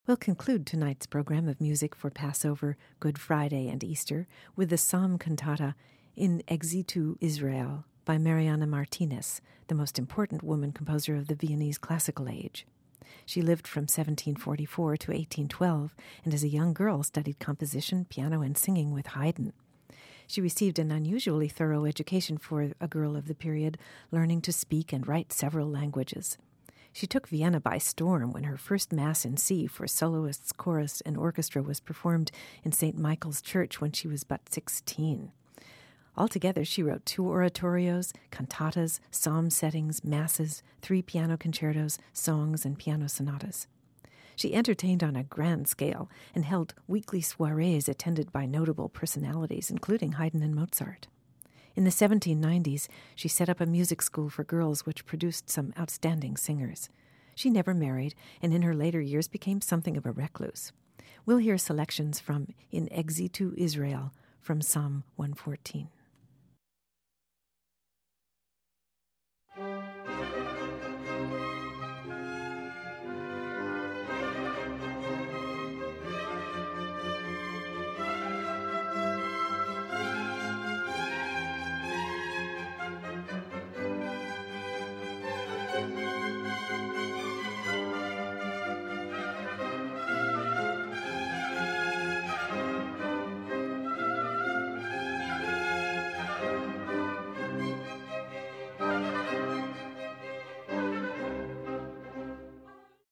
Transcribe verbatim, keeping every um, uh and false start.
We'll conclude tonight's program of music for Passover, Good Friday, and Easter with the psalm cantata In Exitu Israel by Mariana Martinez, the most important woman composer of the Viennese classical age. She lived from seventeen forty-four to eighteen twelve, and as a young girl studied composition, piano, and singing with Haydn. She received an unusually thorough education for a girl of the period, learning to speak and write several languages. She took Vienna by storm when her first Mass in C for soloists, chorus, and orchestra was performed in Saint Michael's Church when she was but sixteen. Altogether, she wrote two oratorios, cantatas, psalm settings, masses, three piano concertos, songs, and piano sonatas. She entertained on a grand scale and held weekly soirees attended by notable personalities, including Haydn and Mozart. In the seventeen nineties, she set up a music school for girls which produced some outstanding singers. She never married, and in her later years became something of a recluse. We'll hear selections from In Exitu Israel from Psalm one fourteen. Thank you.